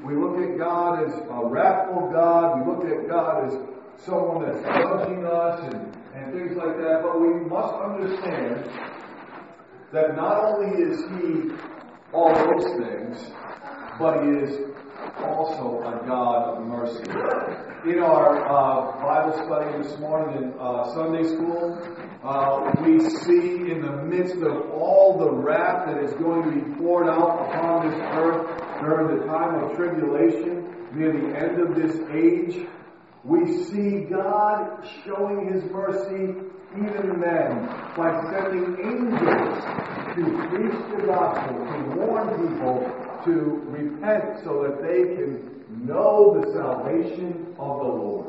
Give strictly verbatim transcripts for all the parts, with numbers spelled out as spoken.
we look at God as a wrathful God. We look at God as someone that's judging us and, and things like that. But we must understand that not only is He all those things, but He is also a God of mercy. In our uh, Bible study this morning in uh, Sunday school, uh, we see in the midst of all the wrath that is going to be poured out upon this earth during the time of tribulation, near the end of this age, we see God showing His mercy even then by sending angels to preach the gospel, to warn people to repent so that they can know the salvation of the Lord.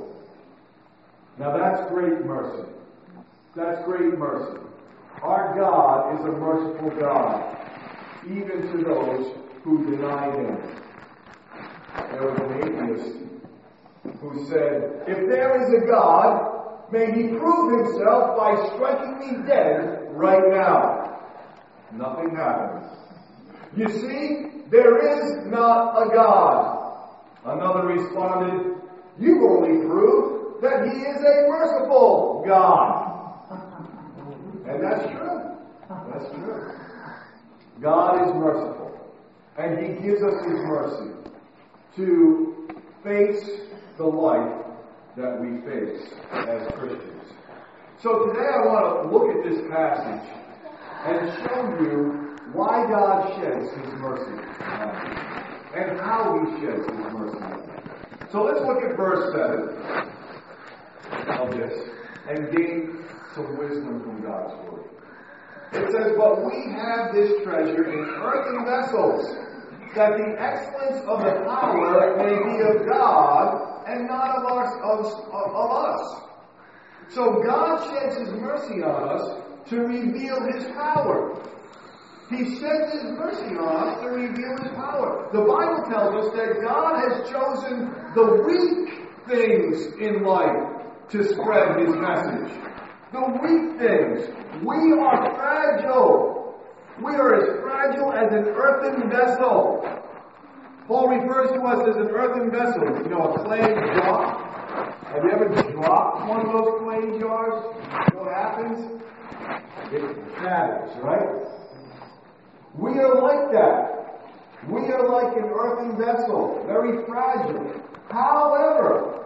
Now that's great mercy. That's great mercy. Our God is a merciful God, even to those who deny Him. There was an atheist who said, if there is a God, may He prove Himself by striking me dead right now. Nothing happens. You see, there is not a God. Another responded, you've only proved that He is a merciful God. And that's true. That's true. God is merciful. And He gives us His mercy to face the life that we face as Christians. So today I want to look at this passage and show you why God sheds His mercy on us and how He sheds His mercy on us. So let's look at verse seven of this and gain some wisdom from God's Word. It says, but we have this treasure in earthen vessels, that the excellence of the power may be of God and not of, our, of, of us. So God sheds His mercy on us to reveal His power. He sheds His mercy on us to reveal His power. The Bible tells us that God has chosen the weak things in life to spread His message. The weak things. We are fragile. We are as fragile as an earthen vessel. Paul refers to us as an earthen vessel. You know, a clay jar. Have you ever dropped one of those clay jars? You know what happens? It shatters, right? We are like that. We are like an earthen vessel, very fragile. However,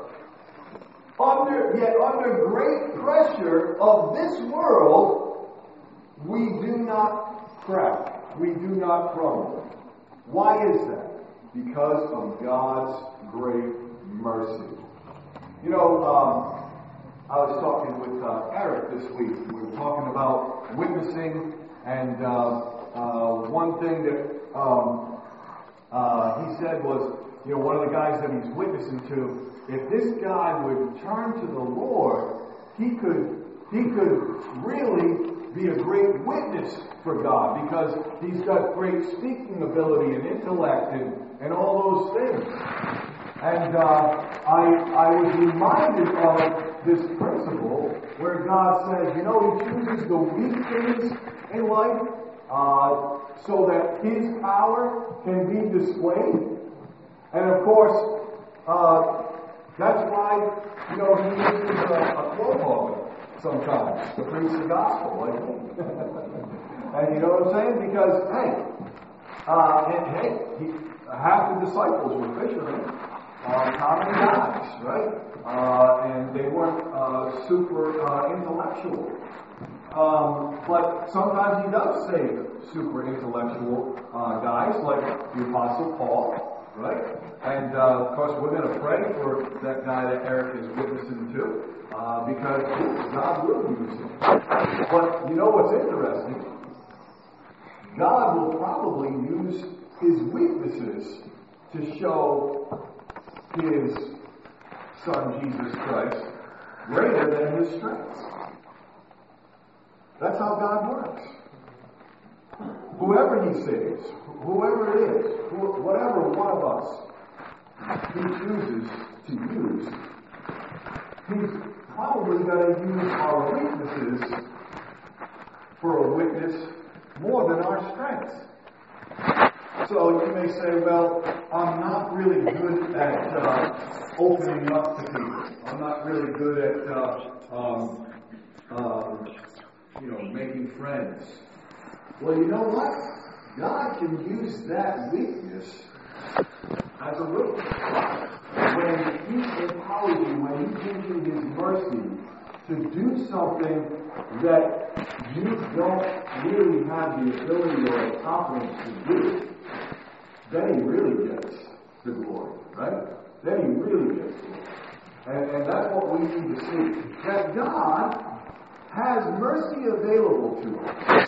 under yet under great pressure of this world, we do not crack. We do not crumble. Why is that? Because of God's great mercy. You know, um, I was talking with uh, Eric this week. We were talking about witnessing, and uh, uh, one thing that um, uh, he said was, you know, one of the guys that he's witnessing to, if this guy would turn to the Lord, he could he could really be a great witness for God, because he's got great speaking ability and intellect and, and all those things. And uh, I I was reminded of this principle where God says, you know, He chooses the weak things in life uh, so that His power can be displayed. And of course, uh, that's why, you know, He uses a, a clothing sometimes to preach the gospel, like me. And you know what I'm saying? Because, hey, uh, and, hey, he, half the disciples were fishermen, uh, common guys, right? Uh, and they weren't uh, super uh, intellectual. Um, but sometimes He does save super intellectual uh, guys, like the Apostle Paul, right? And uh, of course, we're going to pray for that guy that Eric is witnessing to. Uh, because God will use him. But you know what's interesting? God will probably use His weaknesses to show His Son, Jesus Christ, greater than His strengths. That's how God works. Whoever He saves, whoever it is, wh- whatever one of us He chooses to use, He's probably going to use our weaknesses for a witness more than our strengths. So you may say, well, I'm not really good at uh, opening up to people. I'm not really good at, uh, um, uh, you know, making friends. Well, you know what? God can use that weakness as a weapon. When He empowers you, when He gives you His mercy to do something that you don't really have the ability or the confidence to do, then He really gets the glory, right? Then He really gets the glory. And, and that's what we need to see. That God has mercy available to us.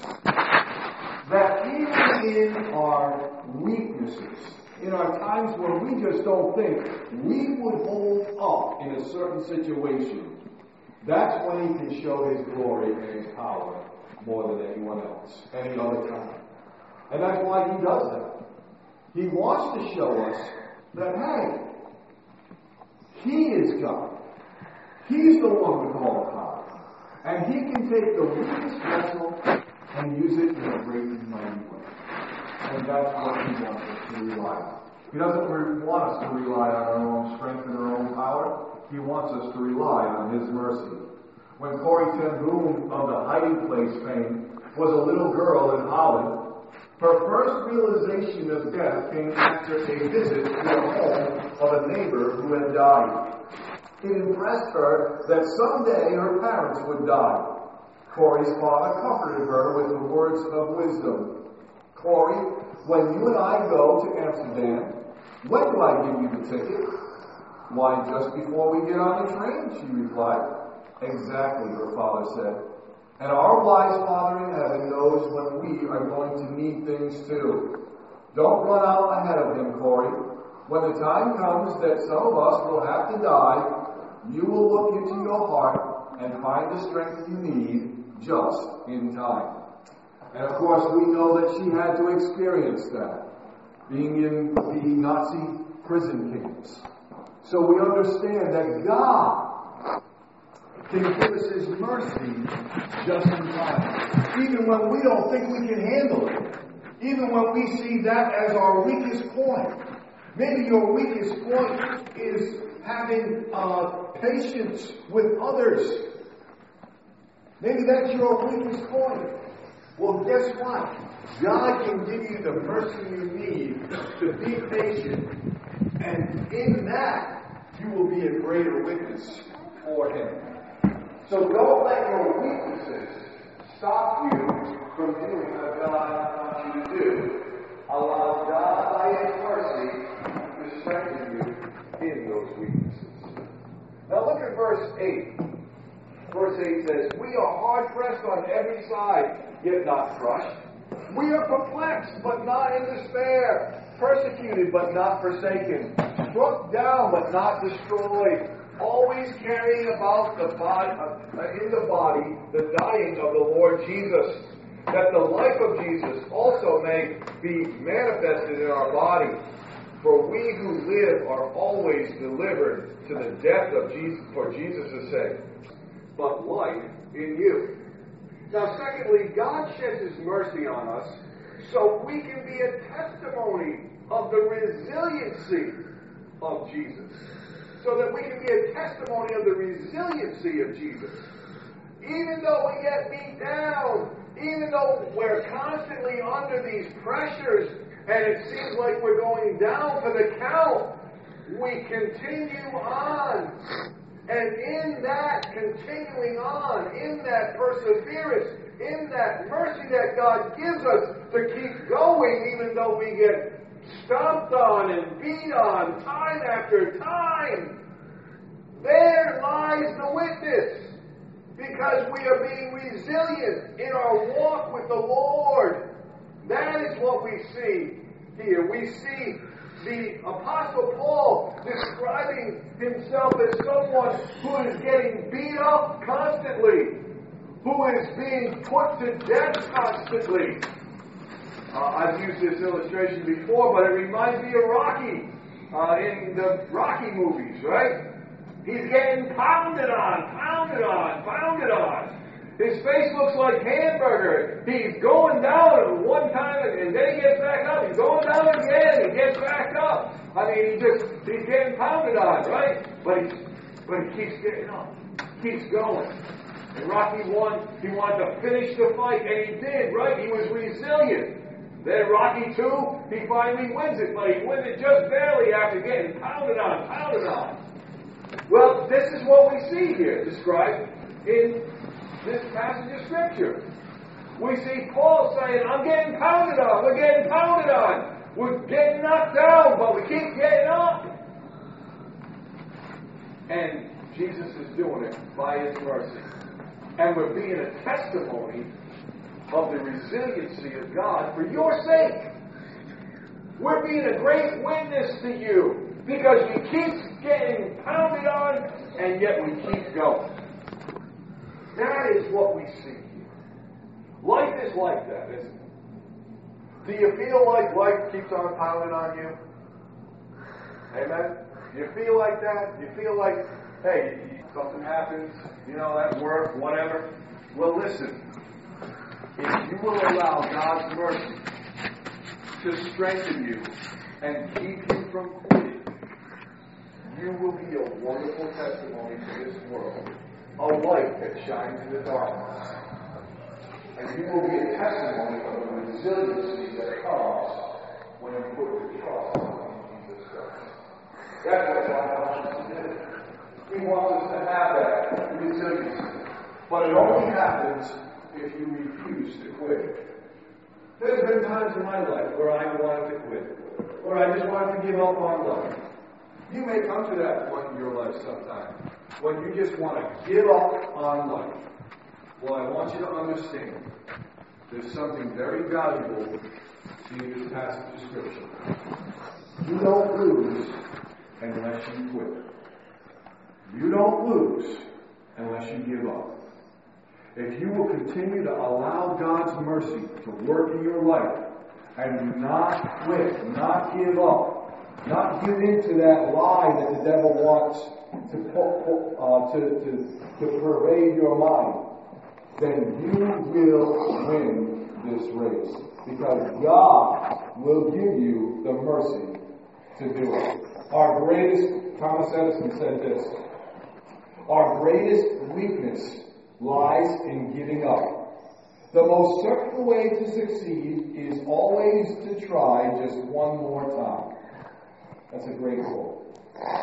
That even in our weaknesses, in our times where we just don't think we would hold up in a certain situation, that's when He can show His glory and His power more than anyone else, any other time. And that's why He does that. He wants to show us that, hey, He is God. He's the one to call upon. And He can take the weakest vessel and use it in a great and mighty way. And that's what He wants us to rely on. He doesn't re- want us to rely on our own strength and our own power. He wants us to rely on His mercy. When Corrie ten Boom of the Hiding Place fame was a little girl in Holland, her first realization of death came after a visit to the home of a neighbor who had died. It impressed her that someday her parents would die. Corrie's father comforted her with the words of wisdom. Corrie, when you and I go to Amsterdam, when do I give you the ticket? Why, just before we get on the train, she replied. Exactly, her father said. And our wise Father in heaven knows when we are going to need things too. Don't run out ahead of Him, Corrie. When the time comes that some of us will have to die, you will look into your heart and find the strength you need just in time. And of course, we know that she had to experience that, being in the Nazi prison camps. So we understand that God can give us His mercy just in time. Even when we don't think we can handle it. Even when we see that as our weakest point. Maybe your weakest point is having uh, patience with others. Maybe that's your weakest point. Well, guess what? God can give you the mercy you need to be patient. And in that, you will be a greater witness for Him. So don't let your weaknesses stop you from doing what God wants you to do. Allow God by His mercy to strengthen you in those weaknesses. Now look at verse eight. Verse eight says, we are hard pressed on every side, yet not crushed. We are perplexed, but not in despair. Persecuted, but not forsaken. Struck down, but not destroyed. Always carrying about the body, uh, in the body the dying of the Lord Jesus, that the life of Jesus also may be manifested in our body. For we who live are always delivered to the death of Jesus for Jesus' sake, but life in you. Now, secondly, God sheds His mercy on us so we can be a testimony of the resiliency of Jesus. So that we can be a testimony of the resiliency of Jesus. Even though we get beat down, even though we're constantly under these pressures, and it seems like we're going down for the count, we continue on. And in that continuing on, in that perseverance, in that mercy that God gives us to keep going, even though we get stomped on and beat on time after time, there lies the witness. Because we are being resilient in our walk with the Lord. That is what we see here. We see the Apostle Paul describing himself as someone who is getting beat up constantly, who is being put to death constantly. Uh, I've used this illustration before, but it reminds me of Rocky uh, in the Rocky movies, right? He's getting pounded on, pounded on, pounded on. His face looks like hamburger. He's going down one time and then he gets back up. He's going down again. He gets back up. I mean, he just, he's getting pounded on, right? But he, but he keeps getting up. Keeps going. And Rocky one, he wanted to finish the fight, and he did, right? He was resilient. Then Rocky two, he finally wins it, but he wins it just barely after getting pounded on, pounded on. Well, this is what we see here described in this passage of Scripture. We see Paul saying, I'm getting pounded on, we're getting pounded on, we're getting knocked down, but we keep getting up. And Jesus is doing it by His mercy. And we're being a testimony of the resiliency of God for your sake. We're being a great witness to you because you keep getting pounded on and yet we keep going. That is what we see here. Life is like that, isn't it? Do you feel like life keeps on pounding on you? Amen? Do you feel like that? Do you feel like, hey, something happens, you know, at work, whatever? Well, listen. If you will allow God's mercy to strengthen you and keep you from quitting, you will be a wonderful testimony to this world, a light that shines in the darkness. And you will be a testimony of the resiliency that comes when you put your trust in Jesus Christ. That's what God wants us to do. He wants us to have that resiliency. But it only happens if you refuse to quit. There's been times in my life where I wanted to quit, or I just wanted to give up on life. You may come to that point in your life sometime when you just want to give up on life. Well, I want you to understand there's something very valuable in this passage of Scripture. You don't lose unless you quit. You don't lose unless you give up. If you will continue to allow God's mercy to work in your life and not quit, not give up, not give in to that lie that the devil wants to, uh, to, to, to pervade your mind, then you will win this race. Because God will give you the mercy to do it. Our greatest, Thomas Edison said this, our greatest weakness lies in giving up. The most certain way to succeed is always to try just one more time. That's a great quote.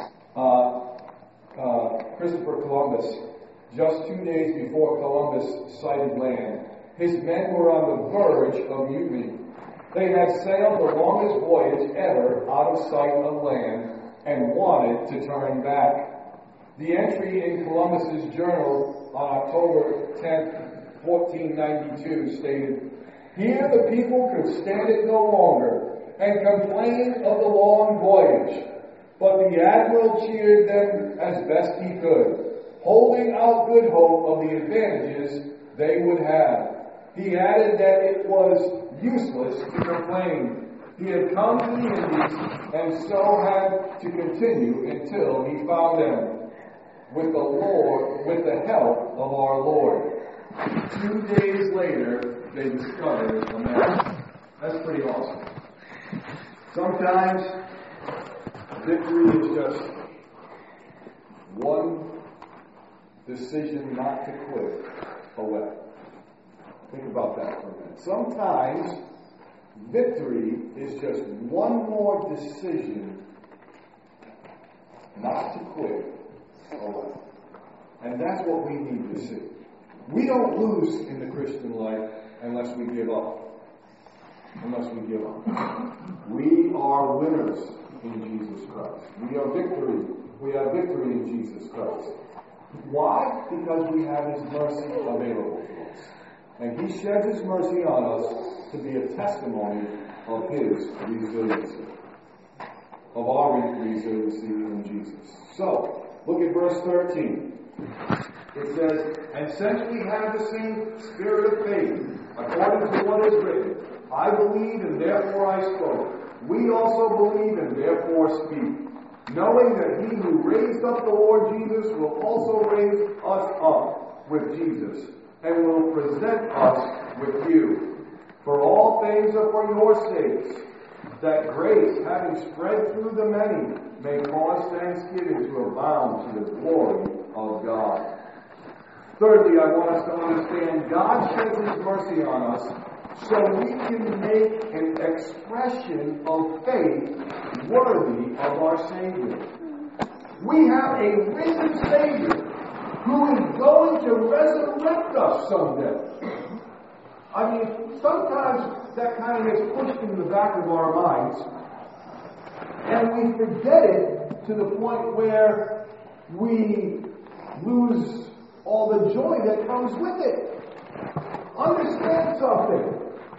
Uh, uh, Christopher Columbus, just two days before Columbus sighted land, his men were on the verge of mutiny. They had sailed the longest voyage ever out of sight of land and wanted to turn back. The entry in Columbus's journal on October tenth, fourteen ninety-two stated, "Here the people could stand it no longer and complained of the long voyage, but the admiral cheered them as best he could, holding out good hope of the advantages they would have. He added that it was useless to complain. He had come to the Indies and so had to continue until he found them. With the Lord, with the help of our Lord." Two days later, they discovered a map. That's pretty awesome. Sometimes victory is just one decision not to quit away. Think about that for a minute. Sometimes victory is just one more decision not to quit away. And that's what we need to see. We don't lose in the Christian life unless we give up. Unless we give up. We are winners in Jesus Christ. We are victory. We have victory in Jesus Christ. Why? Because we have His mercy available to us. And He sheds His mercy on us to be a testimony of His resiliency. Of our resiliency in Jesus. So, look at verse thirteen. It says, "And since we have the same spirit of faith, according to what is written, I believe and therefore I spoke. We also believe and therefore speak, knowing that He who raised up the Lord Jesus will also raise us up with Jesus and will present us with you. For all things are for your sakes, that grace, having spread through the many, may cause thanksgiving to abound to the glory of God. Thirdly, I want us to understand God sheds His mercy on us so we can make an expression of faith worthy of our Savior. We have a risen Savior who is going to resurrect us someday. I mean, sometimes that kind of gets pushed into the back of our minds, and we forget it to the point where we lose all the joy that comes with it. Understand something.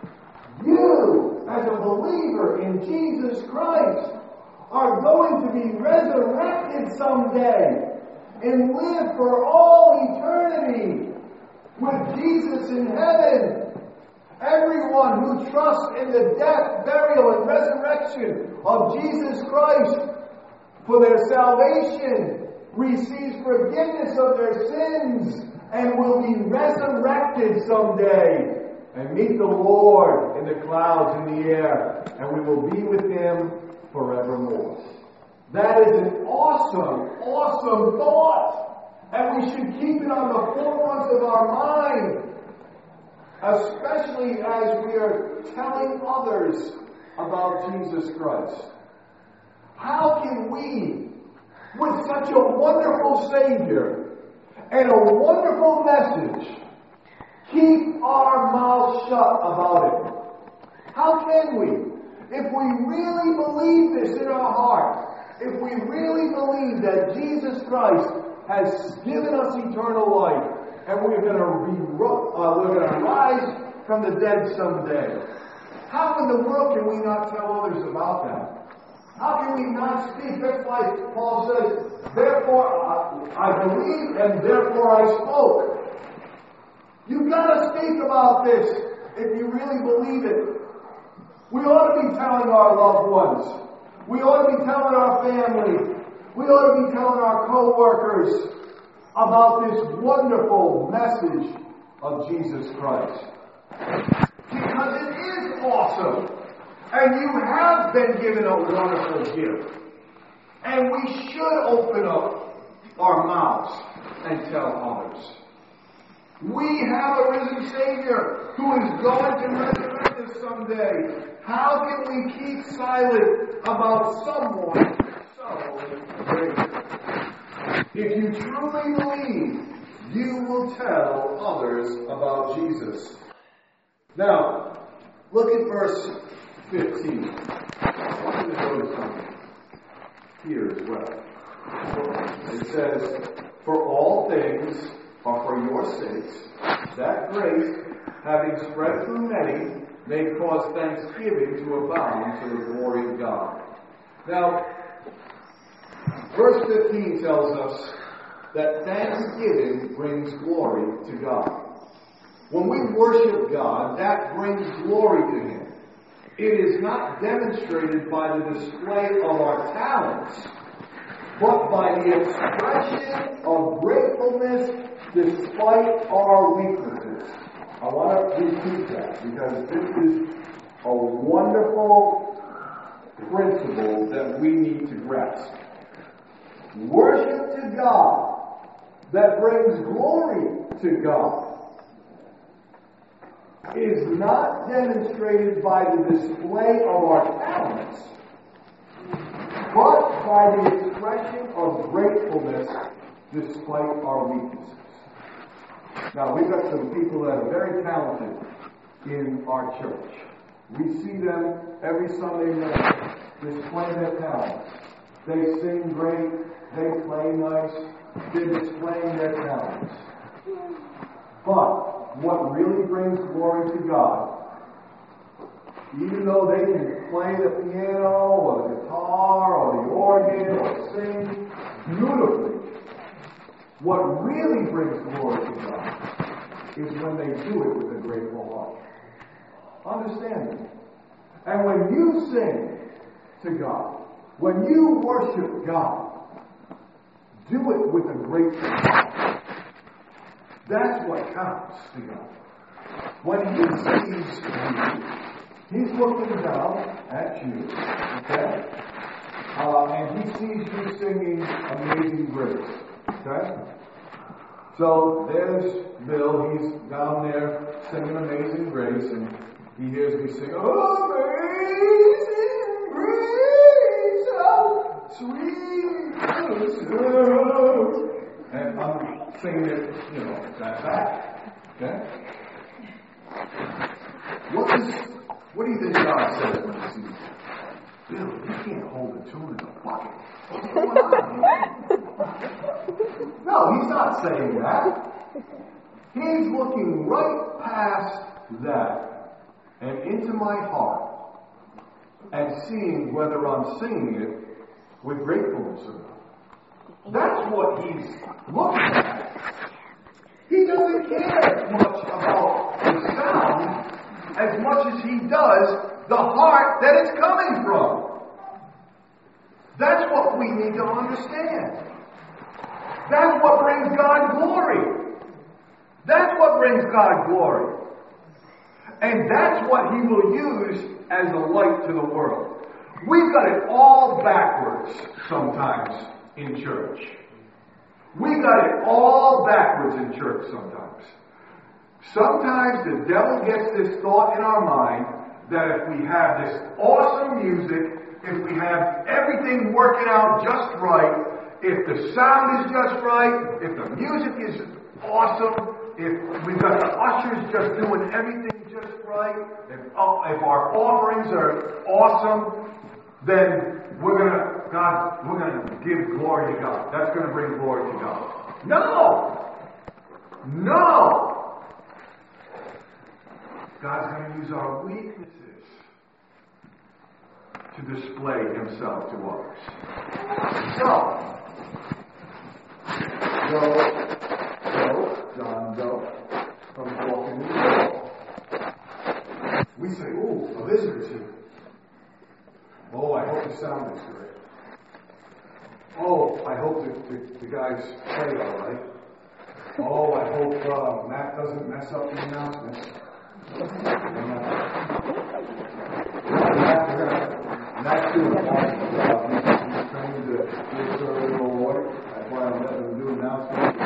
You, as a believer in Jesus Christ, are going to be resurrected someday and live for all eternity with Jesus in heaven. Everyone who trusts in the death, burial, and resurrection of Jesus Christ for their salvation receives forgiveness of their sins and will be resurrected someday and meet the Lord in the clouds in the air, and we will be with Him forevermore. That is an awesome, awesome thought, and we should keep it on the forefront of our mind, especially as we are telling others about Jesus Christ. How can we, with such a wonderful Savior and a wonderful message, keep our mouths shut about it? How can we? If we really believe this in our heart, if we really believe that Jesus Christ has given us eternal life, and we're going to be, uh, we're going to rise from the dead someday, how in the world can we not tell others about that? How can we not speak? That's why Paul says, therefore I, I believe and therefore I spoke. You've got to speak about this if you really believe it. We ought to be telling our loved ones. We ought to be telling our family. We ought to be telling our co-workers about this wonderful message of Jesus Christ. Because it is awesome. And you have been given a wonderful gift. And we should open up our mouths and tell others. We have a risen Savior who is going to resurrect us someday. How can we keep silent about someone so great? If you truly believe, you will tell others about Jesus. Now, look at verse fifteen. I want you to notice something here as well. It says, for all things are for your sakes, that grace, having spread through many, may cause thanksgiving to abound to the glory of God. Now, verse fifteen tells us that thanksgiving brings glory to God. When we worship God, that brings glory to Him. It is not demonstrated by the display of our talents, but by the expression of gratefulness despite our weaknesses. I want to repeat that because this is a wonderful principle that we need to grasp. Worship to God that brings glory to God is not demonstrated by the display of our talents, but by the expression of gratefulness despite our weaknesses. Now, we've got some people that are very talented in our church. We see them every Sunday night display their talents. They sing great, they play nice, they're displaying their talents. But what really brings glory to God, even though they can play the piano or the guitar or the organ or sing beautifully, what really brings glory to God is when they do it with a grateful heart. Understand it. And when you sing to God, when you worship God, do it with a grateful heart. That's what counts to God. When He sees you, He's looking down at you, okay? Uh, and He sees you singing Amazing Grace, okay? So there's Bill. He's down there singing Amazing Grace, and he hears me sing, Amazing Grace, how sweet the sound. And I'm singing it, you know, that back. Okay? What is, what do you think God says when He sees you? Bill, you can't hold a tune in a bucket. What's going on here? No, He's not saying that. He's looking right past that and into my heart and seeing whether I'm singing it with gratefulness or not. That's what He's looking at. He doesn't care much about the sound as much as He does the heart that it's coming from. That's what we need to understand. That's what brings God glory. That's what brings God glory. And that's what He will use as a light to the world. We've got it all backwards sometimes in church. We've got it all backwards in church sometimes. Sometimes the devil gets this thought in our mind that if we have this awesome music, if we have everything working out just right, if the sound is just right, if the music is awesome, if we've got the ushers just doing everything just right, if, uh, if our offerings are awesome, then we're gonna God, we're gonna give glory to God. That's gonna bring glory to God. No! No! God's gonna use our weaknesses to display Himself to others. So, Go, go, John, go, comes walking in the door. We say, ooh, a visitor's here. Oh, I hope the sound is great. Oh, I hope the, the, the guys play all right. Oh, I hope uh, Matt doesn't mess up the announcements. And, uh, Matt, we're gonna, Matt's doing an awesome job. He's, he's trying to give her a little order. That's why I'm letting them do announcements.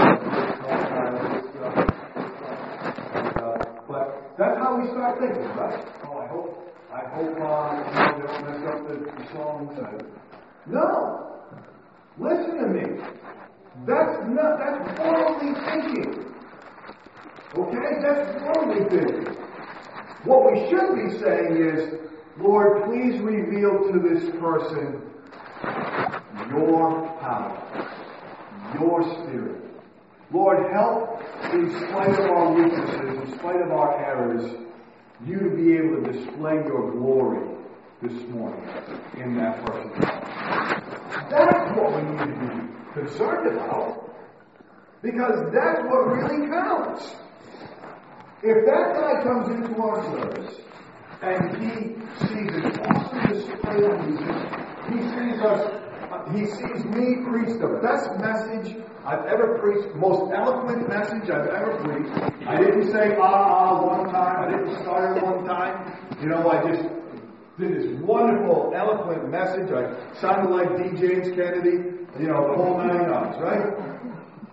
But that's how we start thinking, right? Oh, I hope, I hope uh, you know, they don't mess up the, the songs. No! Listen to me. That's not, that's worldly thinking. Okay? That's worldly thinking. What we should be saying is, Lord, please reveal to this person your power, your spirit. Lord, help, in spite of our weaknesses, in spite of our errors, you to be able to display your glory this morning in that person's life. That's what we need to be concerned about, because that's what really counts. If that guy comes into our service and he sees an awesome display of music, he sees us, uh, he sees me preach the best message I've ever preached, most eloquent message I've ever preached. I didn't say ah ah one time, I didn't stutter one time. You know, I just did this wonderful, eloquent message. I sounded like D. James Kennedy, you know, the whole nine yards, right?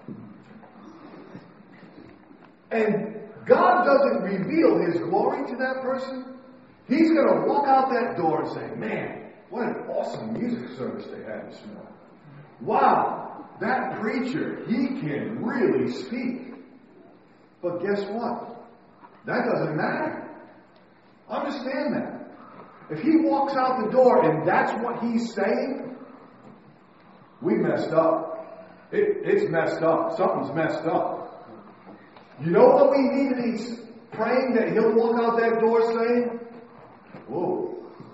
And God doesn't reveal His glory to that person. He's going to walk out that door and say, man, what an awesome music service they had this morning. Wow, that preacher, he can really speak. But guess what? That doesn't matter. Understand that. If he walks out the door and that's what he's saying, we messed up. It, it's messed up. Something's messed up. You know what we need to be praying that he'll walk out that door saying? Whoa.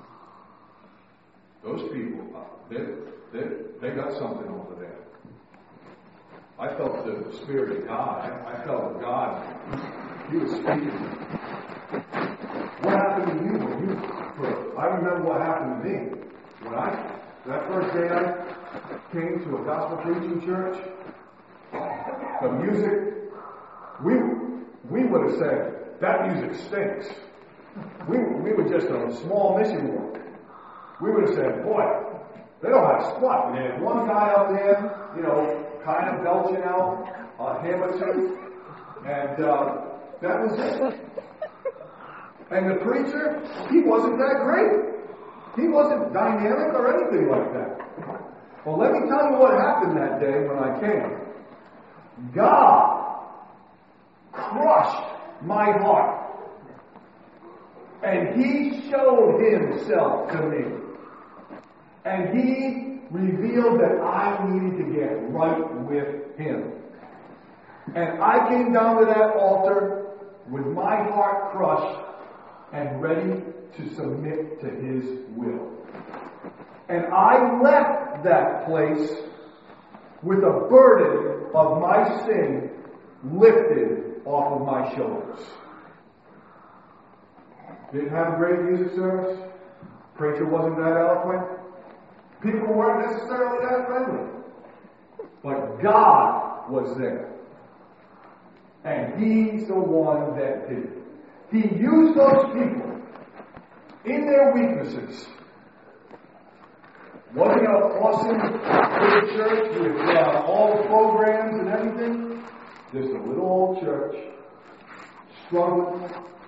Those people, they, they, they got something over there. I felt the Spirit of God. I, I felt God. He was speaking. What happened to you when you first? I remember what happened to me. When I, that first day I came to a gospel preaching church, the music we we would have said, that music stinks. We, we were just a small mission work. We would have said, boy, they don't have squat. They had one guy up there, you know, kind of belching out a hymn or two, and uh, that was it. And the preacher, he wasn't that great. He wasn't dynamic or anything like that. Well, let me tell you what happened that day when I came. God crushed my heart. And He showed Himself to me. And He revealed that I needed to get right with Him. And I came down to that altar with my heart crushed and ready to submit to His will. And I left that place with a burden of my sin lifted off of my shoulders. Didn't have a great music service. Preacher wasn't that eloquent. People weren't necessarily that friendly. But God was there. And He's the one that did it. He used those people in their weaknesses. Wasn't it an awesome big church with uh, all the programs and everything? Just a little old church, struggling.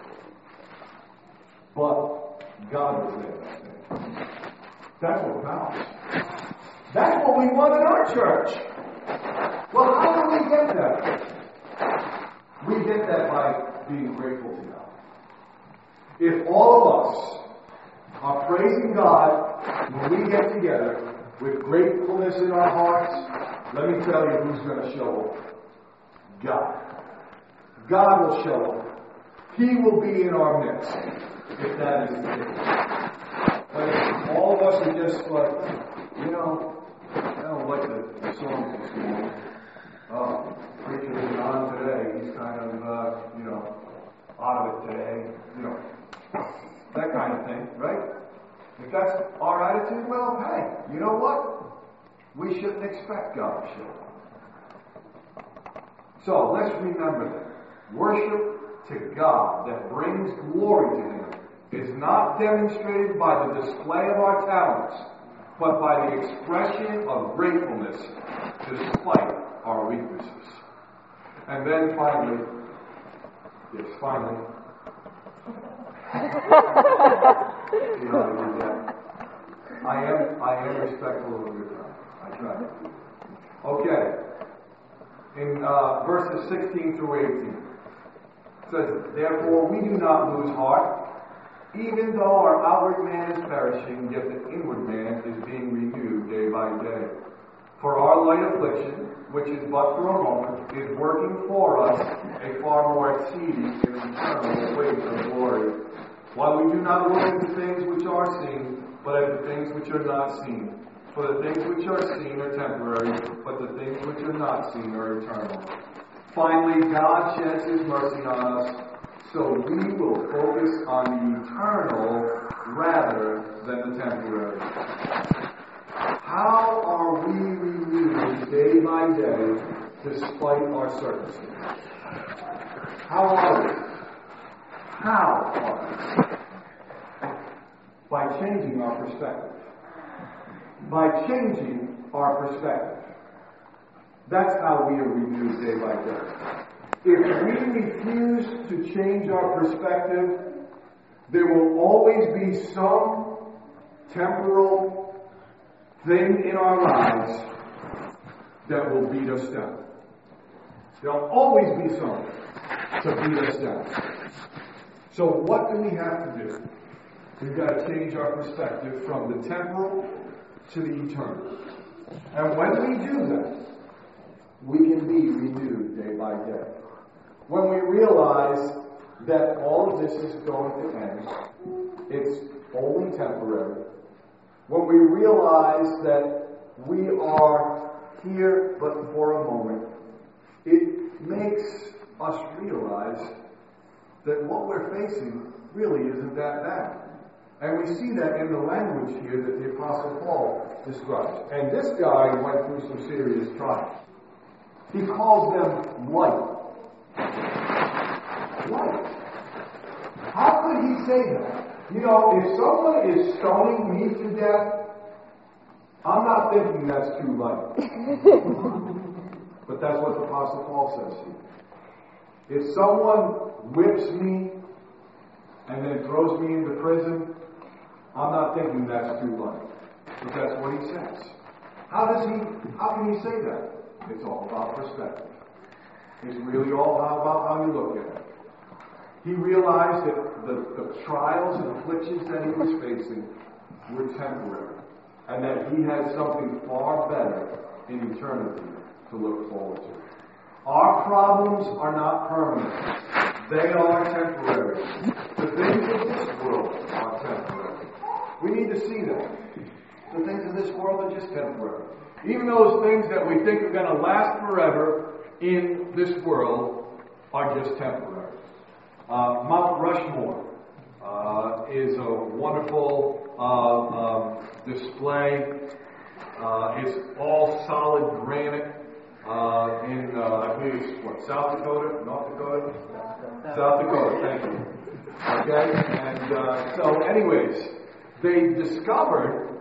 But God was there. That's what counts. That's what we want in our church. Well, how do we get that? We get that by being grateful to God. If all of us are praising God when we get together with gratefulness in our hearts, let me tell you who's going to show up. God. God will show up. He will be in our midst, if that is the case. But if all of us are just like, you know, I don't like the, the songs this morning. Oh, preacher is on today. He's kind of, uh, you know, out of it today. You know, that kind of thing, right? If that's our attitude, well, hey, you know what? We shouldn't expect God to show up. So let's remember that. Worship to God that brings glory to Him is not demonstrated by the display of our talents, but by the expression of gratefulness despite our weaknesses. And then finally, yes, finally, you know how to do that. I am, I am respectful of your time. I try. Okay. In uh, verses sixteen through eighteen, it says, therefore we do not lose heart, even though our outward man is perishing, yet the inward man is being renewed day by day. For our light affliction, which is but for a moment, is working for us a far more exceeding and eternal weight of glory. While we do not look at the things which are seen, but at the things which are not seen. For the things which are seen are temporary, but the things which are not seen are eternal. Finally, God sheds His mercy on us, so we will focus on the eternal rather than the temporary. How are we renewed day by day despite our circumstances? How are we? How are we? By changing our perspective. By changing our perspective. That's how we are renewed day by day. If we refuse to change our perspective, there will always be some temporal thing in our lives that will beat us down. There'll always be something to beat us down. So what do we have to do? We've got to change our perspective from the temporal to the eternal. And when we do that, we can be renewed day by day. When we realize that all of this is going to end, it's only temporary. When we realize that we are here but for a moment, it makes us realize that what we're facing really isn't that bad. And we see that in the language here that the Apostle Paul describes. And this guy went through some serious trials. He calls them light. life. How could he say that? You know, if someone is stoning me to death, I'm not thinking that's too light. But that's what the Apostle Paul says here. If someone whips me and then throws me into prison, I'm not thinking that's too light. But that's what he says. How does he, how can he say that? It's all about perspective. It's really all about how you look at it. He realized that the, the trials and afflictions that he was facing were temporary, and that he had something far better in eternity to look forward to. Our problems are not permanent. They are temporary. The things of this world are temporary. We need to see that. The things of this world are just temporary. Even those things that we think are going to last forever in this world are just temporary. Uh, Mount Rushmore uh, is a wonderful uh, uh, display. Uh, it's all solid granite uh, in, uh, I believe it's what, South Dakota, North Dakota? South Dakota, thank you. Okay, and uh, so anyways, they discovered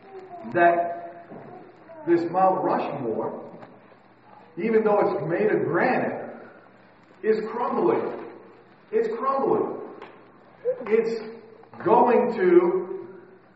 that this Mount Rushmore, even though it's made of granite, is crumbling. It's crumbling. It's going to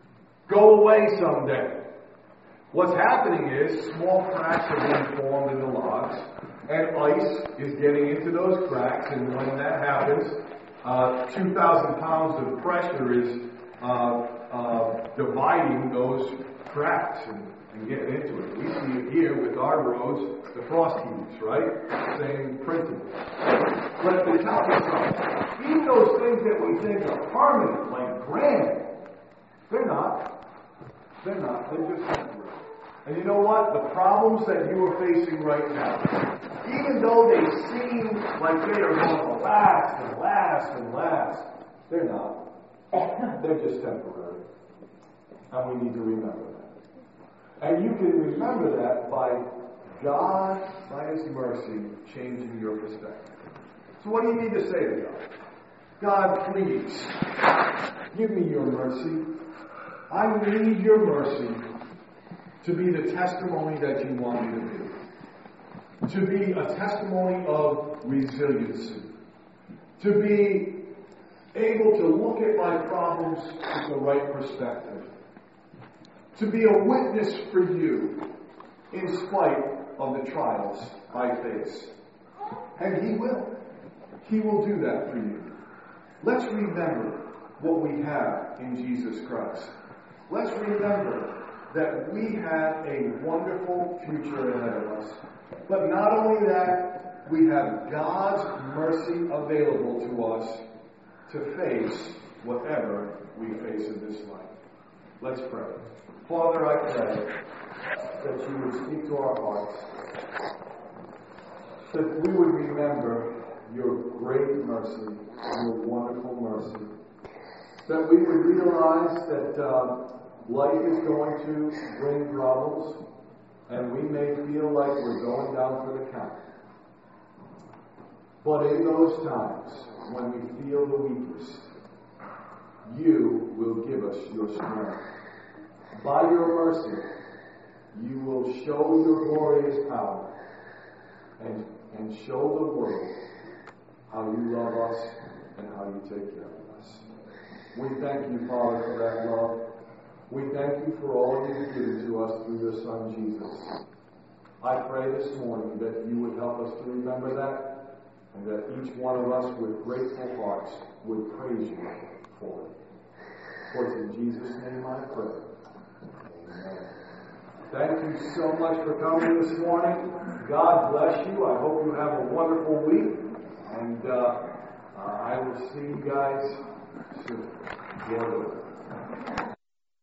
go away someday. What's happening is small cracks are being formed in the logs, and ice is getting into those cracks, and when that happens, uh, two thousand pounds of pressure is uh, uh, dividing those cracks and, and getting into it. We see it here with our roads, the frost heaves, right? Same principle. But to tell you something, even those things that we think are permanent, like granite, they're not. They're not. They're just temporary. And you know what? The problems that you are facing right now, even though they seem like they are going to last and last and last, they're not. They're just temporary. And we need to remember that. And you can remember that by God, by His mercy, changing your perspective. So what do you need to say to God? God, please, give me your mercy. I need your mercy to be the testimony that you want me to be. To be a testimony of resiliency. To be able to look at my problems with the right perspective. To be a witness for you in spite of the trials I face. And He will. He will do that for you. Let's remember what we have in Jesus Christ. Let's remember that we have a wonderful future ahead of us. But not only that, we have God's mercy available to us to face whatever we face in this life. Let's pray. Father, I pray that you would speak to our hearts, that we would remember your great mercy, your wonderful mercy, that we would realize that uh, life is going to bring troubles, and we may feel like we're going down for the count. But in those times, when we feel the weakest, you will give us your strength. By your mercy, you will show your glorious power and, and show the world how you love us and how you take care of us. We thank you, Father, for that love. We thank you for all you've given to us through your Son, Jesus. I pray this morning that you would help us to remember that, and that each one of us with grateful hearts would praise you for it. For it's in Jesus' name I pray. Amen. Thank you so much for coming this morning. God bless you. I hope you have a wonderful week. And uh, uh, I will see you guys soon. Lord willing.